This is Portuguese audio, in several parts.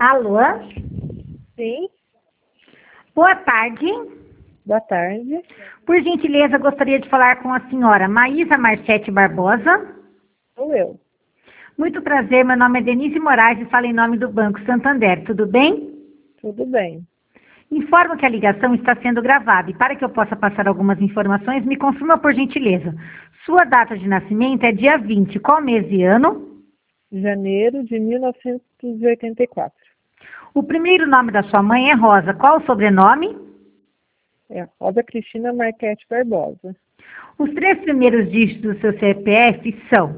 Alô? Sim, Boa tarde. boa tarde. Por gentileza, gostaria de falar com a senhora Maísa Marchete Barbosa. Sou eu. Muito prazer, meu nome é Denise Moraes e falo em nome do Banco Santander. Tudo bem? Tudo bem. Informo que a ligação está sendo gravada e para que eu possa passar algumas informações, me confirma por gentileza. Sua data de nascimento é dia 20, qual mês e ano? Janeiro de 1984. O primeiro nome da sua mãe é Rosa, qual o sobrenome? É Rosa Cristina Marquete Barbosa. Os três primeiros dígitos do seu CPF são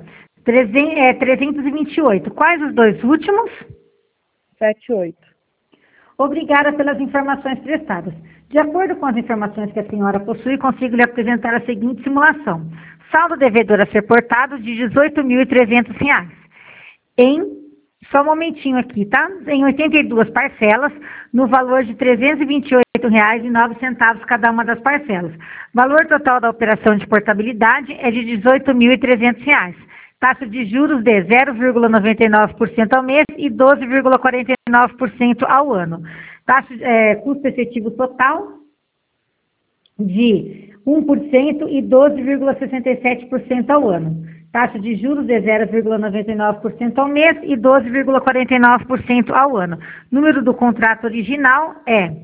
328. Quais os dois últimos? 78. Obrigada pelas informações prestadas. De acordo com as informações que a senhora possui, consigo lhe apresentar a seguinte simulação. Saldo devedor a ser portado de R$ 18.300. Só um momentinho aqui, tá? Em 82 parcelas, no valor de R$ 328,09 cada uma das parcelas. Valor total da operação de portabilidade é de R$ 18.300. Taxa de juros de 0,99% ao mês e 12,49% ao ano. Custo efetivo total de 1% e 12,67% ao ano. Taxa de juros de 0,99% ao mês e 12,49% ao ano. Número do contrato original é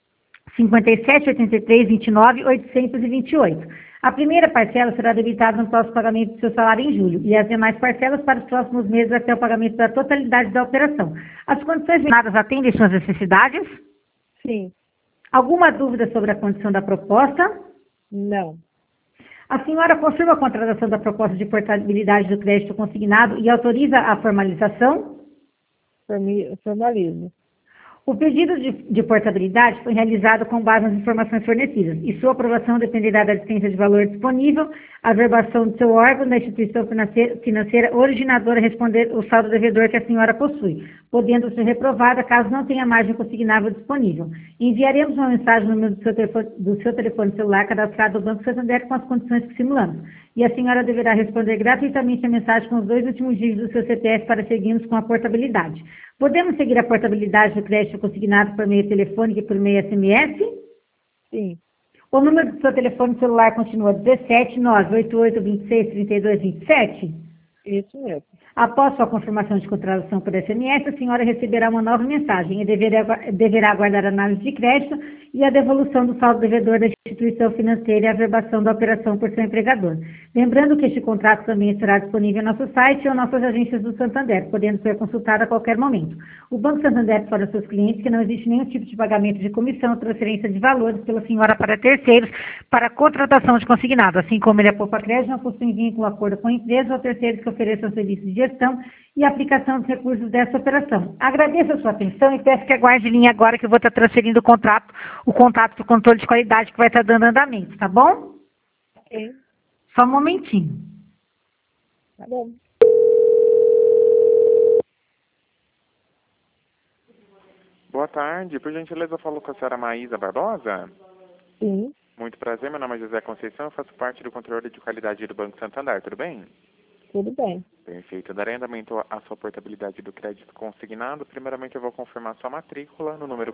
57.83.29.828. A primeira parcela será debitada no próximo pagamento do seu salário em julho e as demais parcelas para os próximos meses até o pagamento da totalidade da operação. As condições mencionadas atendem suas necessidades? Sim. Alguma dúvida sobre a condição da proposta? Não. A senhora confirma a contratação da proposta de portabilidade do crédito consignado e autoriza a formalização? Formalizo. O pedido de portabilidade foi realizado com base nas informações fornecidas e sua aprovação dependerá da existência de valor disponível, a verbação do seu órgão, da instituição financeira originadora responder o saldo devedor que a senhora possui, podendo ser reprovada caso não tenha margem consignável disponível. Enviaremos uma mensagem no número do seu telefone celular cadastrado do Banco Santander com as condições que simulamos. E a senhora deverá responder gratuitamente a mensagem com os dois últimos dígitos do seu CPF para seguirmos com a portabilidade. Podemos seguir a portabilidade do crédito consignado por meio telefônico e por meio SMS? Sim. O número do seu telefone celular continua 17 988 26 32 27? Isso mesmo. Após sua confirmação de contratação por SMS, a senhora receberá uma nova mensagem e deverá aguardar a análise de crédito e a devolução do saldo devedor da instituição financeira e a verbação da operação por seu empregador. Lembrando que este contrato também estará disponível em nosso site ou nossas agências do Santander, podendo ser consultado a qualquer momento. O Banco Santander informa aos seus clientes que não existe nenhum tipo de pagamento de comissão ou transferência de valores pela senhora para terceiros para a contratação de consignado, assim como ele é poupa crédito, não possui vínculo acordo com a empresa ou terceiros que ofereçam serviços de gestão e aplicação dos recursos dessa operação. Agradeço a sua atenção e peço que aguarde em linha agora que eu vou estar transferindo o contato para o controle de qualidade que vai estar dando andamento, tá bom? Ok. Só um momentinho. Tá bom. Boa tarde, por gentileza eu falo com a senhora Maísa Barbosa. Sim. Muito prazer, meu nome é José Conceição, eu faço parte do controle de qualidade do Banco Santander, tudo bem? Tudo bem. Perfeito, darei andamento à sua portabilidade do crédito consignado. Primeiramente eu vou confirmar sua matrícula no número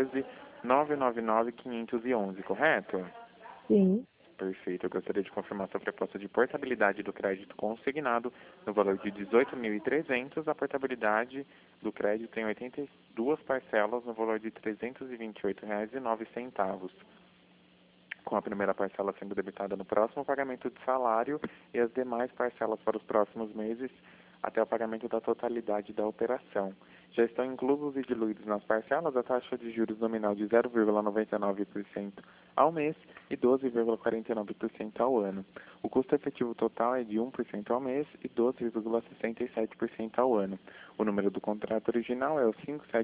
14.999.511, correto? Sim. Perfeito, eu gostaria de confirmar sua proposta de portabilidade do crédito consignado no valor de R$ 18.300. A portabilidade do crédito em 82 parcelas no valor de R$ 328,09. Com a primeira parcela sendo debitada no próximo pagamento de salário e as demais parcelas para os próximos meses até o pagamento da totalidade da operação. Já estão inclusos e diluídos nas parcelas a taxa de juros nominal de 0,99% ao mês e 12,49% ao ano. O custo efetivo total é de 1% ao mês e 12,67% ao ano. O número do contrato original é o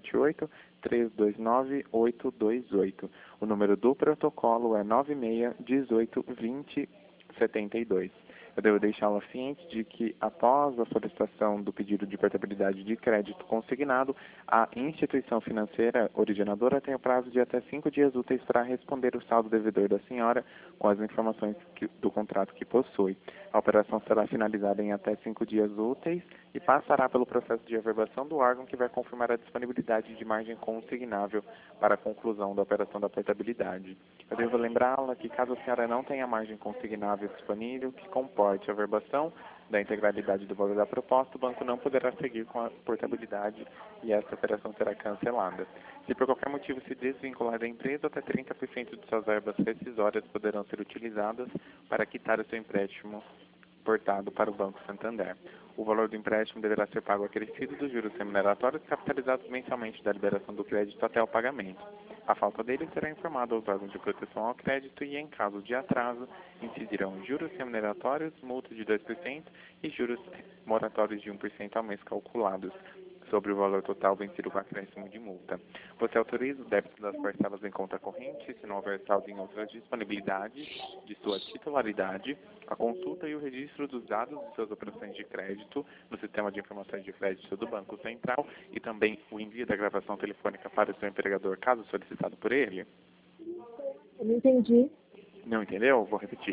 578-329-828. O número do protocolo é 96182072. Eu devo deixá-la ciente de que, após a solicitação do pedido de portabilidade de crédito consignado, a instituição financeira originadora tem o prazo de até 5 dias úteis para responder o saldo devedor da senhora com as informações do contrato que possui. A operação será finalizada em até 5 dias úteis e passará pelo processo de averbação do órgão que vai confirmar a disponibilidade de margem consignável para a conclusão da operação da portabilidade. Eu devo lembrá-la que, caso a senhora não tenha margem consignável disponível que comporte a averbação da integralidade do valor da proposta, o banco não poderá seguir com a portabilidade e essa operação será cancelada. Se por qualquer motivo se desvincular da empresa, até 30% de suas verbas rescisórias poderão ser utilizadas para quitar o seu empréstimo portado para o Banco Santander. O valor do empréstimo deverá ser pago acrescido dos juros remuneratórios capitalizados mensalmente da liberação do crédito até o pagamento. A falta dele será informada aos órgãos de proteção ao crédito e, em caso de atraso, incidirão juros remuneratórios, multa de 2% e juros moratórios de 1% ao mês calculados sobre o valor total vencido com acréscimo de multa. Você autoriza o débito das parcelas em conta corrente, se não houver saldo em outras disponibilidades de sua titularidade, a consulta e o registro dos dados de suas operações de crédito no sistema de informações de crédito do Banco Central e também o envio da gravação telefônica para o seu empregador, caso solicitado por ele? Eu não entendi. Não entendeu? Vou repetir.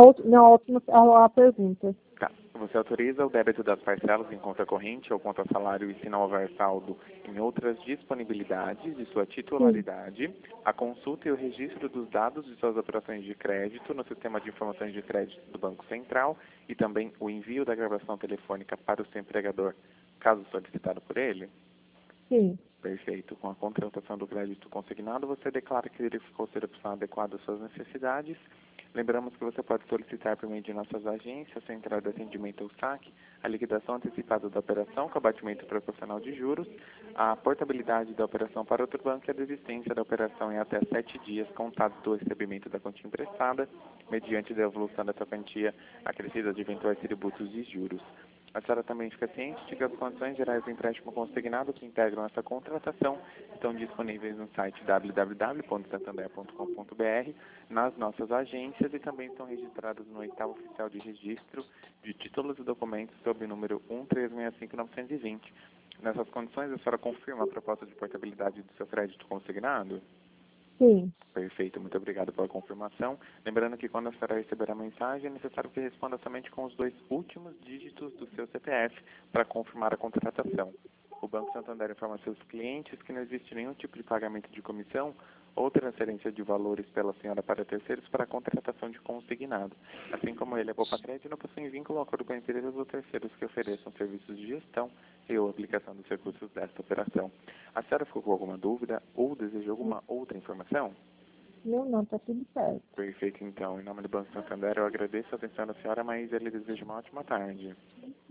A pergunta. Tá. Você autoriza o débito das parcelas em conta corrente ou conta salário e, se não houver saldo em outras disponibilidades de sua titularidade, a consulta e o registro dos dados de suas operações de crédito no sistema de informações de crédito do Banco Central e também o envio da gravação telefônica para o seu empregador, caso solicitado por ele? Sim. Perfeito. Com a contratação do crédito consignado, você declara que verificou ser a opção adequada às suas necessidades. Lembramos que você pode solicitar por meio de nossas agências, central de atendimento ou saque, a liquidação antecipada da operação com abatimento proporcional de juros, a portabilidade da operação para outro banco e a desistência da operação em até 7 dias contados do recebimento da quantia emprestada, mediante devolução dessa quantia acrescida de eventuais tributos e juros. A senhora também fica ciente de que as condições gerais do empréstimo consignado que integram essa contratação estão disponíveis no site www.santander.com.br, nas nossas agências e também estão registradas no 8º Oficial de Registro de Títulos e Documentos sob o número 1365920. Nessas condições, a senhora confirma a proposta de portabilidade do seu crédito consignado? Sim. Perfeito, muito obrigado pela confirmação. Lembrando que quando a senhora receber a mensagem, é necessário que responda somente com os 2 últimos dígitos do seu CPF para confirmar a contratação. O Banco Santander informa seus clientes que não existe nenhum tipo de pagamento de comissão ou transferência de valores pela senhora para terceiros para a contratação de consignado. Assim como ele, a Poupa-Crédito não possui vínculo ou acordo com empresas ou terceiros que ofereçam serviços de gestão e ou aplicação dos recursos desta operação. A senhora ficou com alguma dúvida ou deseja alguma outra informação? Não, tá tudo certo. Perfeito, então. Em nome do Banco Santander, eu agradeço a atenção da senhora, mas ele deseja uma ótima tarde.